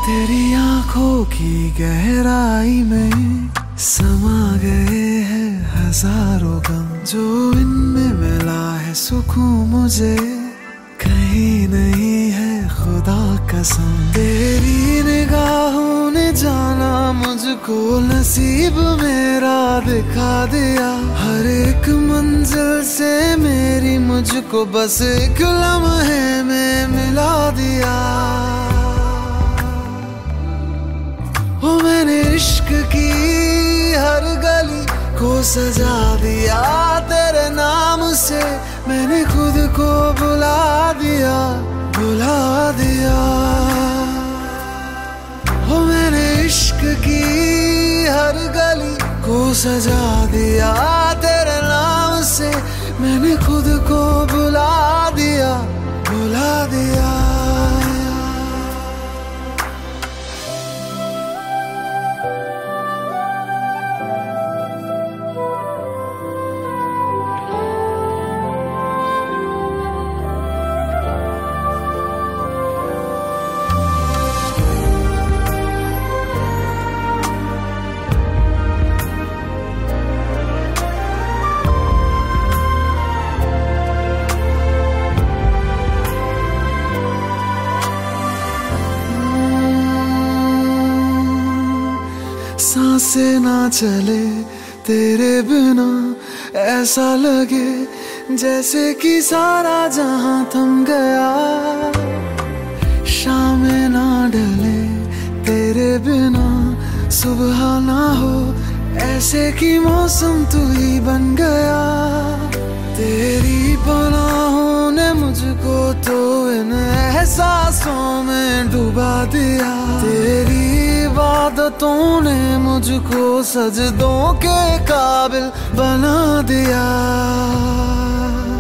तेरी आंखों की गहराई में समा गए हैं हजारों गम, जो इनमें मिला है सुकून मुझे कहीं नहीं है खुदा कसम। तेरी निगाहों ने जाना मुझको, नसीब मेरा दिखा दिया। हर एक मंजिल से मेरी मुझको बस एक लम्हे में मिला दिया। ओ मैंने इश्क की हर गली को सजा दिया तेरे नाम से, मैंने खुद को बुला दिया, बुला दिया। ओ मैंने इश्क की हर गली को सजा दिया तेरे नाम से, मैंने खुद को बुला दिया, बुला दिया। सांसें ना चले तेरे बिना, ऐसा लगे जैसे कि सारा जहां थम गया। शामें ना ढले तेरे बिना, सुबह ना हो ऐसे कि मौसम तू ही बन गया। तेरी पनाहों ने मुझको तो इन एहसासों में डुबा दिया। तेरी इबादतों ने मुझको सजदों के काबिल बना दिया।